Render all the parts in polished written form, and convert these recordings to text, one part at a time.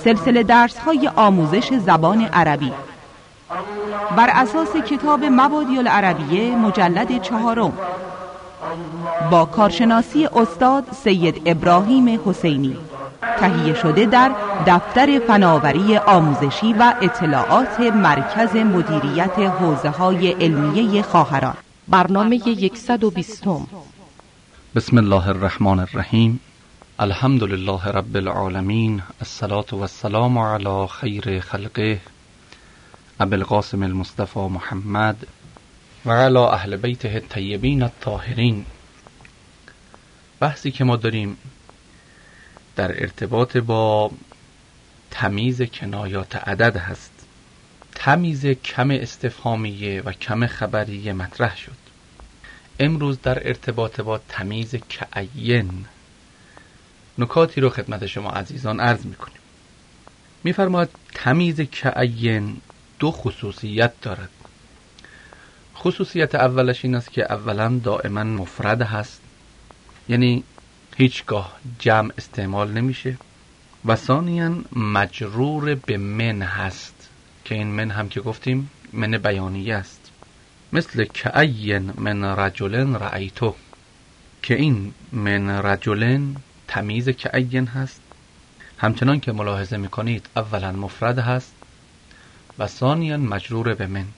سلسله درس‌های آموزش زبان عربی بر اساس کتاب مبادی العربیه مجلد 4 با کارشناسی استاد سید ابراهیم حسینی، تهیه شده در دفتر فناوری آموزشی و اطلاعات مرکز مدیریت حوزه‌های علمیه خواهران. برنامه 120. بسم الله الرحمن الرحیم. الحمد لله رب العالمین. الصلاة والسلام علی خیر خلقه ابی القاسم المصطفى محمد و علی اهل بیته الطیبین الطاهرین. بحثی که ما داریم در ارتباط با تمیز کنایات عدد هست. تمیز کم استفهامیه و کم خبریه مطرح شد. امروز در ارتباط با تمیز کعین نکاتی رو خدمت شما عزیزان عرض میکنیم. میفرماید تمیز کعین دو خصوصیت دارد. خصوصیت اولش این است که اولا دائما مفرد هست، یعنی هیچگاه جمع استعمال نمیشه، و ثانیاً مجرور به من هست که این من هم که گفتیم من بیانیه است، مثل کعین من رجلن رأیتو که این من رجلن تمیز کعین هست. همچنان که ملاحظه میکنید اولا مفرد هست و ثانیاً مجرور به من.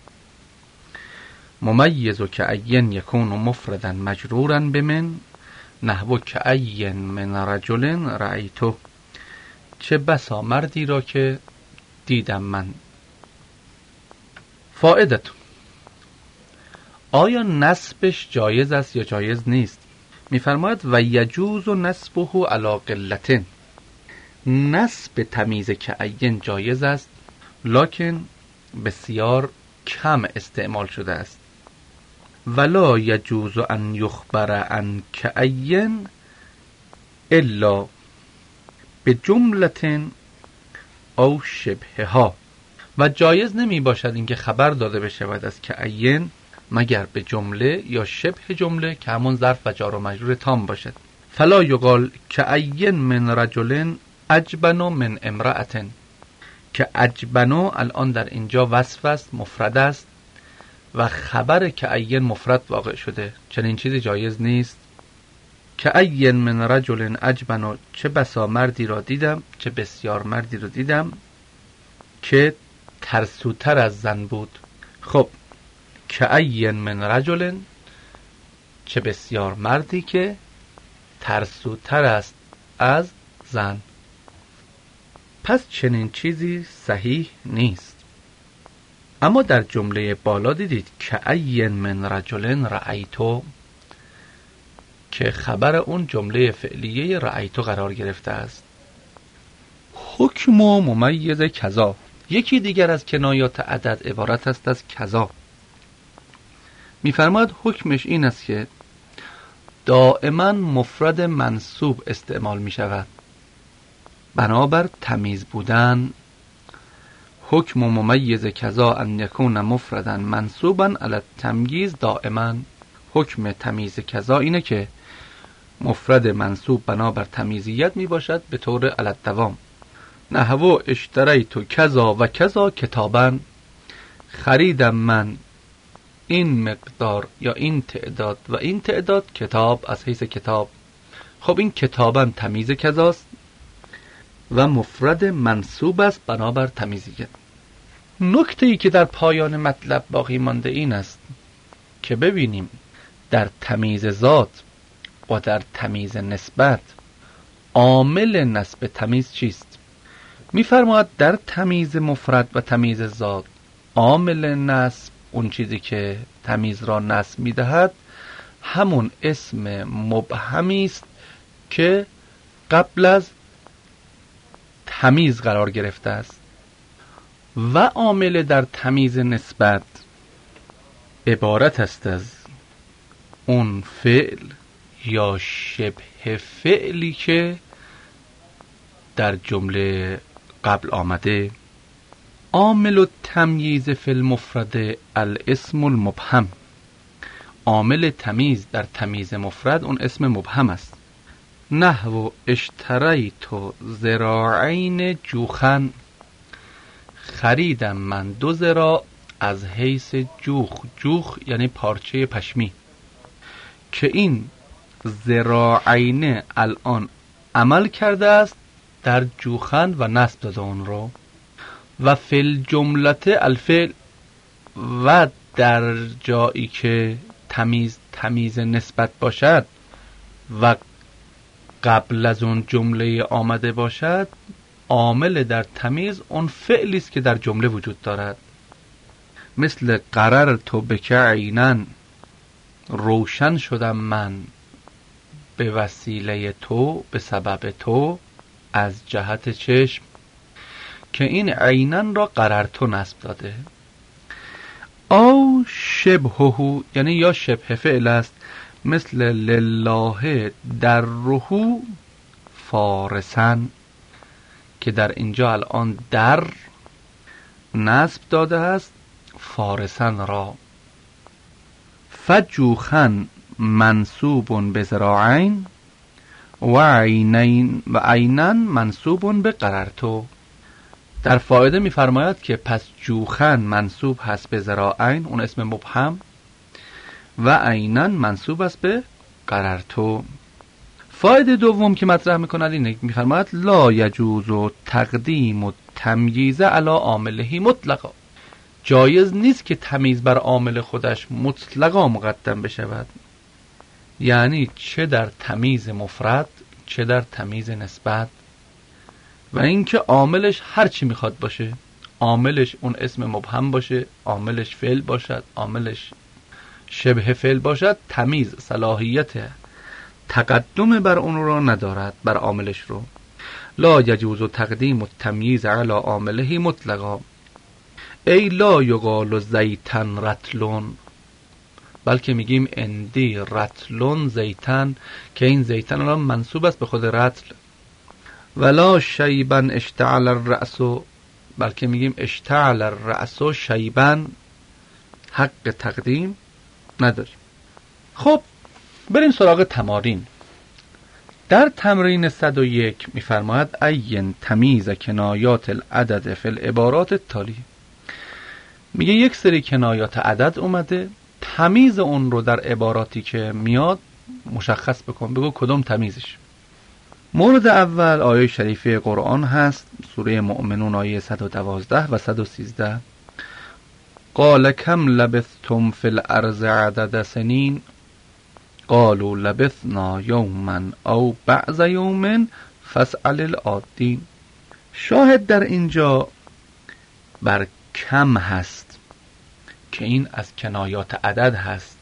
ممیز کعین یکون مفردا مجرورا به من نحو کعین من رجلن رأیتو، چه بسا مردی را که دیدم من. فائدتون، آیا نصبش جایز است یا جایز نیست؟ میفرماید و یجوز نصبه علی قلة. نصب تمیز کعین جایز است لکن بسیار کم استعمال شده است. ولا یجوز ان یخبر عن کعین الا بجملة او شبهها، و جایز نمی باشد اینکه خبر داده بشود از کعین مگر به جمله یا شبه جمله که همون ظرف و جار و مجرور تام باشد. فلا یقال کعین من رجل اجبن من امرأة، که اجبنو الان در اینجا وصف است، مفرد است و خبر کعین مفرد واقع شده، چنین چیزی جایز نیست. کعین من رجل اجبنو، چه بسا مردی را دیدم، چه بسیار مردی را دیدم که ترسوتر از زن بود. خب کعین من رجل، چه بسیار مردی که ترسوتر است از زن. پس چنین چیزی صحیح نیست. اما در جمله بالا دیدید کعین من رجل رأیتو که خبر اون جمله فعلیه رأیتو قرار گرفته است. حکم ممیز کذا، یکی دیگر از کنایات عدد عبارت است از کذا. میفرماید حکمش این است که دائما مفرد منصوب استعمال می شود. بنابر تمیز بودن حکم ممیز کذا ان یکون مفردا منصوبا علی التمییز دائما. حکم تمیز کذا اینه که مفرد منصوب بنابر تمیزیت می باشد به طور علی الدوام. نحو اشتریت کذا و کذا کتابا، خریدم من این مقدار یا این تعداد و این تعداد کتاب، از حیث کتاب. خب این کتابا تمیز کذاست و مفرد منصوب است بنابر تمیزیت. نکته ای که در پایان مطلب باقی مانده این است که ببینیم در تمیز ذات و در تمیز نسبت عامل نسب تمیز چیست؟ میفرماید در تمیز مفرد و تمیز ذات عامل نسب، اون چیزی که تمیز را نسب میدهد، همون اسم مبهمی است که قبل از تمیز قرار گرفته است. و عامل در تمیز نسبت عبارت است از اون فعل یا شبه فعلی که در جمله قبل آمده. عامل التمییز فی المفرد الاسم المبهم، عامل تمیز در تمیز مفرد اون اسم مبهم است. نحو اشتریت ذراعین جوخن، خریدم من 2 ذراع از حیث جوخ. جوخ یعنی پارچه پشمی، که این ذراعین الان عمل کرده است در جوخن و نصب داده اون رو. و فی الجملت الفعل، و در جایی که تمیز نسبت باشد و قبل از اون جمله آمده باشد، عامل در تمیز اون فعلی است که در جمله وجود دارد. مثل قررت بک عینا، روشن شدم من به وسیله تو، به سبب تو، از جهت چشم، که این عینا را قررتو نصب داده. او شبهه یعنی یا شبه فعل است، مثل لله در روحو فارسن، که در اینجا الان در نصب داده است فارسن را. فجوخن منصوب به ذراعین و عینن منصوب به قررتو. در فایده می‌فرماید که پس جوخن منصوب هست به ذراعین، اون اسم مبهم، و عینن منصوب است به قررتو. فایده دوم که مطرح می‌کند اینه، می‌فرماید لا یجوز تقدیم التمییز علی عامله مطلقا. جایز نیست که تمیز بر عامل خودش مطلقا مقدم بشود، یعنی چه در تمیز مفرد چه در تمیز نسبت، و اینکه عاملش هر چی میخواد باشه، عاملش اون اسم مبهم باشه، عاملش فعل باشد، عاملش شبه فعل باشد، تمیز صلاحیت تقدم بر اون رو ندارد، بر عاملش رو. لا یجوز تقدیم التمییز علی عامله مطلقا، ای لا یقال زیتن رطلون، بلکه میگیم اندی رطلون زیتن، که این زیتن الان منصوب است به خود رطل. ولا شیبن اشتعل الرأس، بلکه میگیم اشتعل الرأس شیبن، حق تقدیم نداریم. خب بریم سراغ تمارین. در تمرین 101 میفرماید عین تمیز کنایات العدد فی العبارات التالیه. میگه یک سری کنایات عدد اومده، تمیز اون رو در عباراتی که میاد مشخص بکن، بگو کدوم تمیزش. مورد اول آیه شریفه قرآن هست، سوره مؤمنون آیه 112 و 113. قال کم لبثتم فی الارض عدد سنین، قالوا لبثنا یوما او بعض یوم فاسأل العادین. شاهد در اینجا بر کم هست که این از کنایات عدد هست،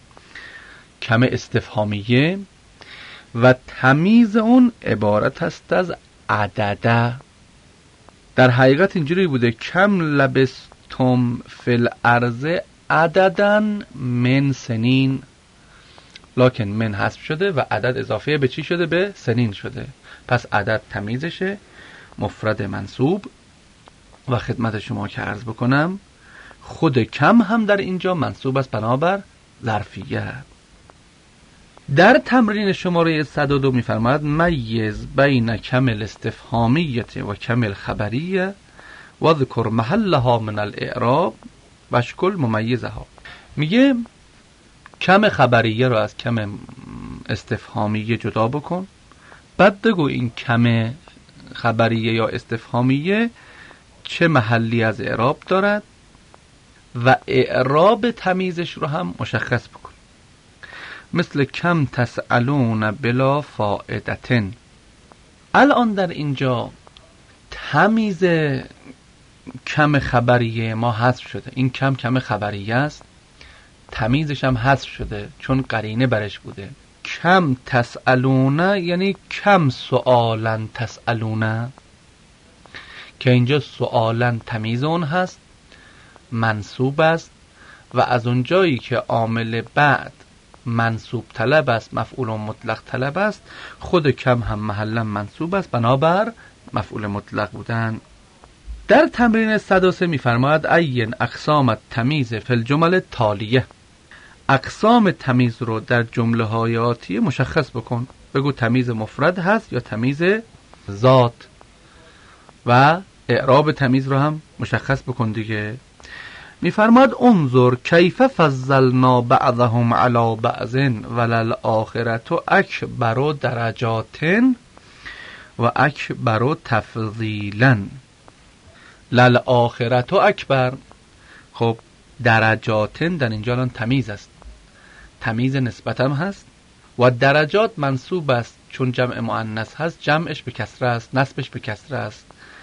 کم استفهامیه، و تمیز اون عبارت هست از عدده. در حقیقت اینجوری بوده کم لبستم فی الارض عددن من سنین، لکن من حذف شده و عدد اضافه به چی شده؟ به سنین شده. پس عدد تمیزشه، مفرد منصوب. و خدمت شما که عرض بکنم خود کم هم در اینجا منصوب است بنابر ظرفیه. در تمرین شماره 102 میفرماید میز بین کم الاستفهامیه و کم الخبریه و ذکر محلها من الاعراب و اشکل ممیزها. میگه کم خبریه رو از کم استفهامیه جدا بکن، بعد بگو این کم خبریه یا استفهامیه چه محلی از اعراب دارد و اعراب تمیزش رو هم مشخص بکن. مثل کم تسألون بلا فائدتن. الان در اینجا تمیز کم خبریه ما حذف شده، این کم خبریه است، تمیزش هم حذف شده چون قرینه برش بوده. کم تسألون یعنی کم سؤالن تسألون، که اینجا سؤالن تمیز اون هست، منصوب است، و از اونجایی که عامل بعد منصوب طلب است، مفعول مطلق طلب است، خود کم هم محلا منصوب است بنابر مفعول مطلق بودن. در تمرین 103 میفرماید عین اقسام التمیز فی الجمل تالیه. اقسام تمیز رو در جمله های آتیه مشخص بکن. بگو تمیز مفرد هست یا تمیز ذات و اعراب تمیز رو هم مشخص بکن دیگه. میفرماد انظر کیف فضلنا بعضهم علی بعض وللآخرة اکبر درجات و اکبر تفضیلا. للآخرة اکبر، خب درجات در اینجا الان تمیز است، تمیز نسبت هم هست و درجات منصوب است چون جمع مؤنث هست، جمعش به کسره است، نسبش به کسره است.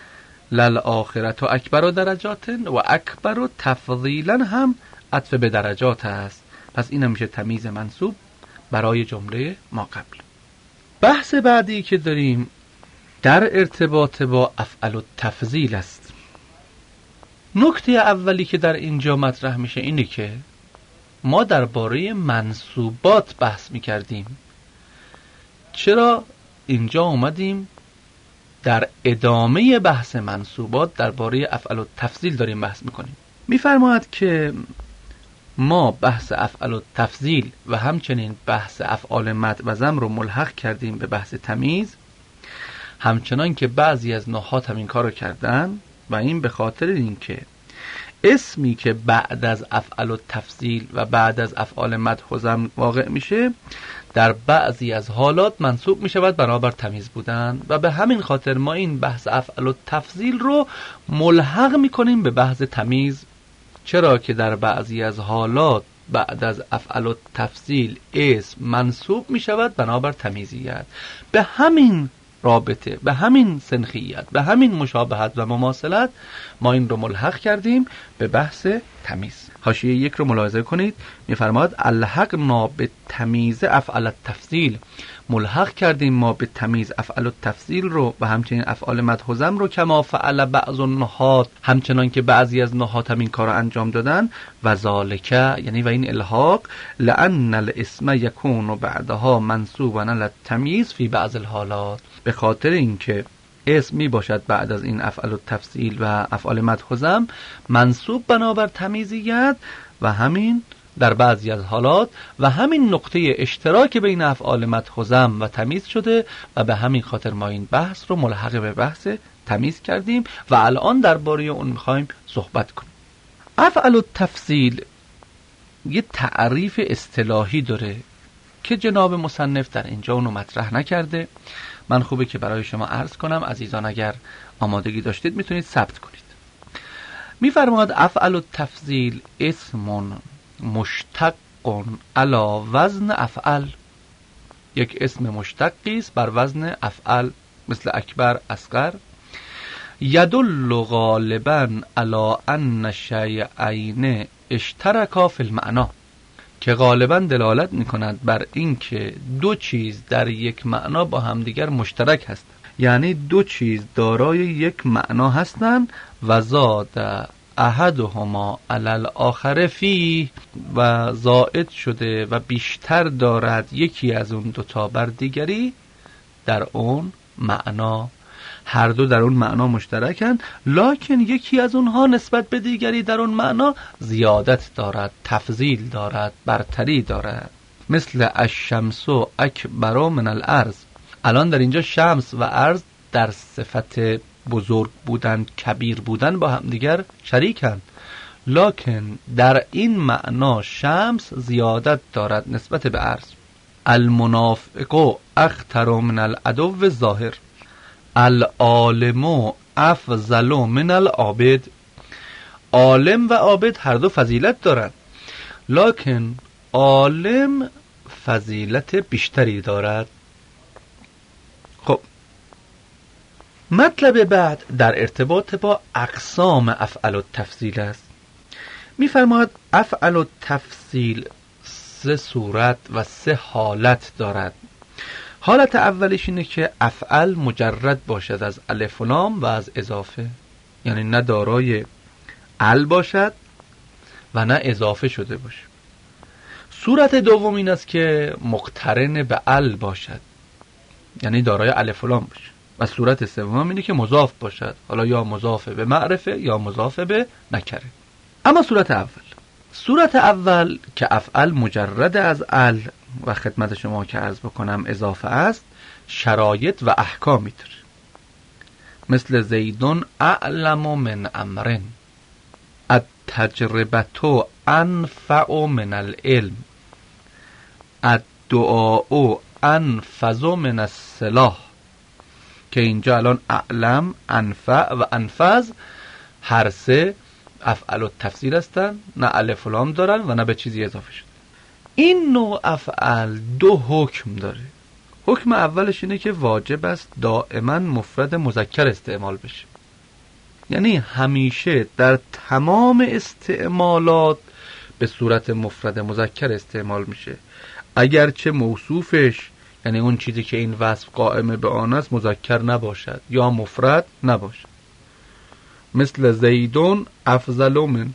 للآخرة اکبر درجات و اکبر تفضیلا هم عطف به درجات است، پس این هم میشه تمیز منصوب برای جمله ما قبل. بحث بعدی که داریم در ارتباط با افعل التفضیل است. نکته اولی که در اینجا مطرح میشه اینه که ما درباره منصوبات بحث میکردیم، چرا اینجا اومدیم در ادامه بحث منصوبات درباره افعل التفضیل داریم بحث میکنیم؟ میفرماید که ما بحث افعل التفضیل و همچنین بحث افعال مد و ضم رو ملحق کردیم به بحث تمیز، همچنان که بعضی از نحات هم این کار رو کردن و این به خاطر اینکه اسمی که بعد از افعل التفضیل و بعد از افعال مد و ضم واقع میشه در بعضی از حالات منصوب میشود بنابر تمیز بودن و به همین خاطر ما این بحث افعل التفضیل رو ملحق میکنیم به بحث تمیز، چرا که در بعضی از حالات بعد از افعل التفضیل اسم منصوب میشود بنابر تمیزیت. به همین رابطه، به همین سنخیت، به همین مشابهت و مماثلت ما این رو ملحق کردیم به بحث تمیز. حاشیه 1 رو ملاحظه کنید، میفرماد الحقنا به تمیز افعل التفضیل، ملحق کردیم ما به تمیز افعل التفضیل رو و همچنین افعال مد و ضم رو، کما فعل بعض النحات، همچنان که بعضی از نحات هم این کار رو انجام دادن. و ذالک یعنی و این الحاق لان الاسم یکون بعدها منصوبا علی التمیز فی بعض الحالات، به خاطر اینکه اسم می باشد بعد از این افعل التفضیل و افعال مد و ضم منصوب بنابر تمیزیت و همین در بعضی از حالات و همین نقطه اشتراک بین افعال مد و ضم و تمیز شده و به همین خاطر ما این بحث رو ملحق به بحث تمیز کردیم و الان درباره اون میخوایم صحبت کنیم. افعل التفضیل یه تعریف اصطلاحی داره که جناب مصنف در اینجا اونو مطرح نکرده. من خوبه که برای شما عرض کنم، عزیزان اگر آمادگی داشتید میتونید ثبت کنید. میفرماد افعل التفضیل اسم مشتق علی وزن افعل، یک اسم مشتقی است بر وزن افعل مثل اکبر، اصغر. یدل غالبا علی ان شیئین اشترکا فی المعنا، که غالبا دلالت میکند بر اینکه دو چیز در یک معنا با همدیگر مشترک هستند، یعنی دو چیز دارای یک معنا هستند. و زاد احدهما علی الاخر فی، و زائد شده و بیشتر دارد یکی از اون دوتا بر دیگری در اون معنا. هر دو در اون معنا مشترکن، لکن یکی از اونها نسبت به دیگری در اون معنا زیادت دارد، تفضیل دارد، برتری دارد. مثل الشمس اکبر من الارض. الان در اینجا شمس و ارض در صفت بزرگ بودن، کبیر بودن با هم دیگر شریکند، لکن در این معنا شمس زیادت دارد نسبت به ارض. المنافق اخطر من العدو الظاهر. العالم افضل من العابد. عالم و عابد هر دو فضیلت دارند، لکن عالم فضیلت بیشتری دارد. خب مطلب بعد در ارتباط با اقسام افعل التفضیل است. می‌فرماید افعل التفضیل 3 صورت و 3 حالت دارد. حالت اولش اینه که افعل مجرد باشد از الف و لام و از اضافه، یعنی نه دارای ال باشد و نه اضافه شده باشه. صورت دوم این است که مقترن به ال باشد، یعنی دارای الف و لام باشه. و صورت سوم اینه که مضاف باشد، حالا یا مضاف به معرفه یا مضاف به نکره. اما صورت اول که افعل مجرد از ال و خدمت شما که عرض بکنم اضافه است، شرایط و احکامی داره. مثل زیدون اعلم من امرن، التجربة انفع من العلم، الدعاء انفذ من السلاح. که اینجا الان اعلم، انفع و انفذ هر سه افعل و تفسیر هستن، نه الف و لام دارن و نه به چیزی اضافه شد. این نوع افعل دو حکم داره. حکم اولش اینه که واجب است دائما مفرد مذکر استعمال بشه، یعنی همیشه در تمام استعمالات به صورت مفرد مذکر استعمال میشه، اگرچه موصوفش یعنی اون چیزی که این وصف قائم به آن است مذکر نباشد یا مفرد نباشد. مثل زیدون افضل من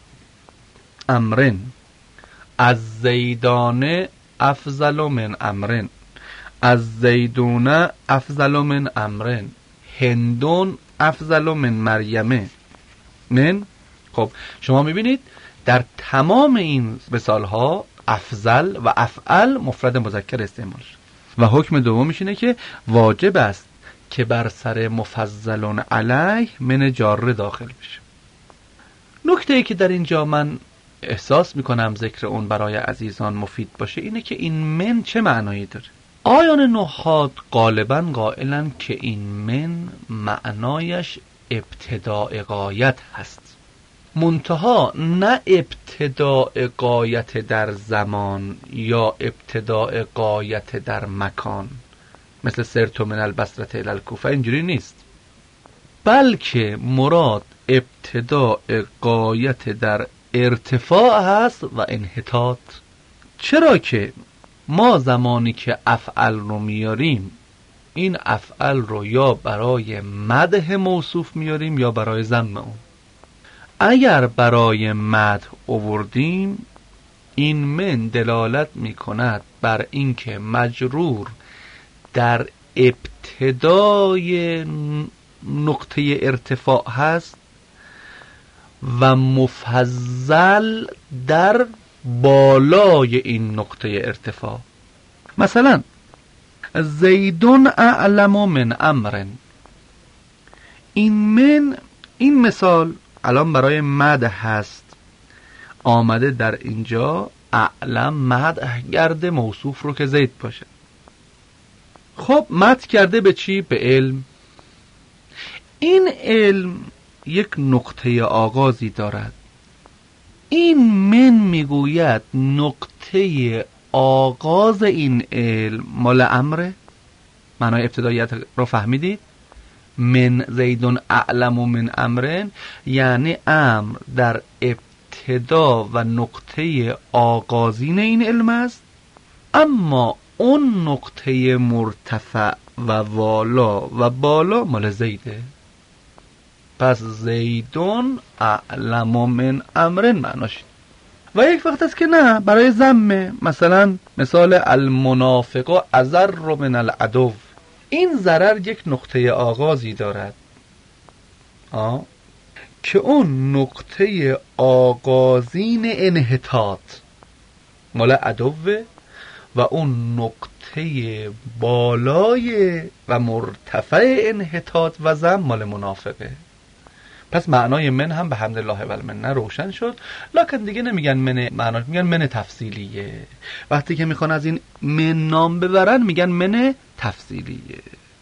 امرن، از زیدانه افضل من امرن، از زیدونه افضل من امرن، هندون افضل من مریمه من. خب شما میبینید در تمام این مثال ها افضل و افعل مفرد مذکر استعمال شد. و حکم دومش اینه که واجب است که بر سر مفضلون علیه من جاره داخل بشه. نکته ای که در اینجا من احساس میکنم ذکر اون برای عزیزان مفید باشه اینه که این من چه معنایی داره. آیان نحات غالبا قائلن که این من معنایش ابتداء غایت هست، منتها نه ابتداء غایت در زمان یا ابتداء غایت در مکان، مثل سرت من البصره الی الکوفه، اینجوری نیست، بلکه مراد ابتداء غایت در ارتفاع هست و انحطاط. چرا که ما زمانی که افعل رو میاریم این افعل رو یا برای مدح موصوف میاریم یا برای ذم اون. اگر برای مدح آوردیم این من دلالت میکند بر اینکه مجرور در ابتدای نقطه ارتفاع هست و مفضل در بالای این نقطه ارتفاع. مثلا زیدون اعلم من امرن، این مثال الان برای مدح هست، آمده در اینجا اعلم مدح کرده موصوف رو که زید باشه. خب مدح کرده به چی؟ به علم. این علم یک نقطه آغازی دارد. این من میگوید نقطه آغاز این علم مال امره. معنای ابتداییت رو فهمیدید؟ من زیدون اعلم من امرن یعنی امر در ابتدا و نقطه آغازین این علم است، اما اون نقطه مرتفع و والا و بالا مال زیده. پس زیدون اعلم من امرن معناش. و یک وقت است که نه برای ذم، مثلا مثال المنافق اضر من العدو، این ضرر یک نقطه آغازی دارد که اون نقطه آغازین انحطاط مال عدوه و اون نقطه بالای و مرتفع انحطاط و ذم مال منافقه. پس معنای من هم به حمدالله و المنه روشن شد، لکن دیگه نمیگن من معناش، میگن من تفصیلیه. وقتی که میخوان از این من نام ببرن میگن من تفصیلیه.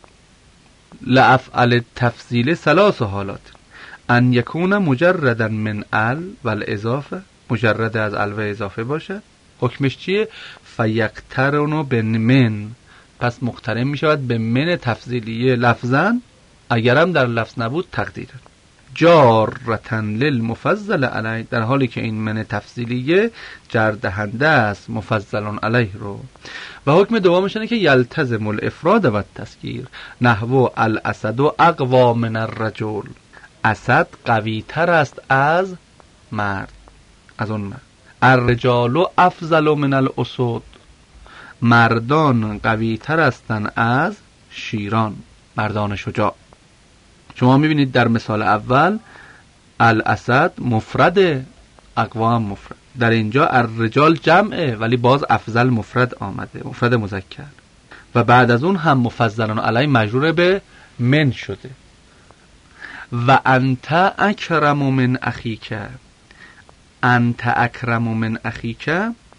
لافعل تفصیل ثلاث حالات: ان یکون مجردا من ال و الاضافه، مجرد از ال و اضافه باشه. حکمش چیه؟ فیقترن به من، پس مقترن میشود به من تفصیلیه لفظا، اگرم در لفظ نبود تقدیرا. جارتن للمفضل علیه، در حالی که این من تفصیلیه جر دهنده است مفضلون علیه رو. و حکم دومش اینه که یلتزم الافراد و التذکیر، نحو الاسد و اقوا من الرجل، اسد قوی تر است از مرد، از اون مرد. الرجال افضل من الاسود، مردان قوی تر هستند از شیران، مردان شجاع. شما میبینید در مثال اول الاسد مفرد، اقوام مفرد. در اینجا الرجال جمعه ولی باز افضل مفرد آمده، مفرد مذکر. و بعد از اون هم مفضلون علی مجرور به من شده. و انت اکرم من اخیک، انت اکرم من اخیک،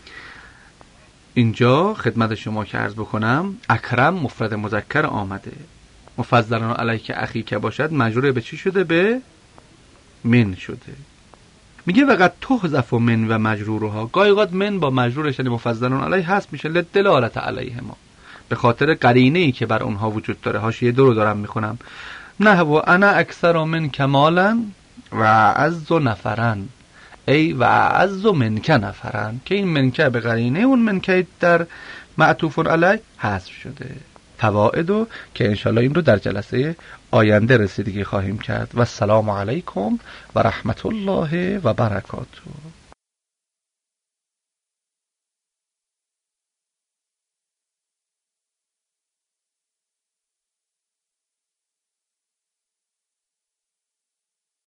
اینجا خدمت شما که عرض بکنم اکرم مفرد مذکر آمده، مفضلون علیک اخیک باشد مجرور به چی شده؟ به من شده. میگه وقت تحذف من و مجرورها، گاهی اوقات من با مجرورش یعنی مفضلون علیه هست میشه لدلالت علیهما، به خاطر قرینه‌ای که بر اونها وجود داره. حاشیه 2 رو دارم میخونم. نه و انا اکثر من کمالا و اعز نفرا، ای و اعز منک نفرا، که این منکه به قرینه اون منکه در معطوف علیه حذف شده. فوائدو که انشالله این رو در جلسه آینده رسیدگی خواهیم کرد. و السلام علیکم و رحمت الله و برکاته.